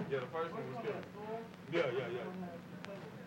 Yeah, the first one was killer. Yeah, yeah, yeah.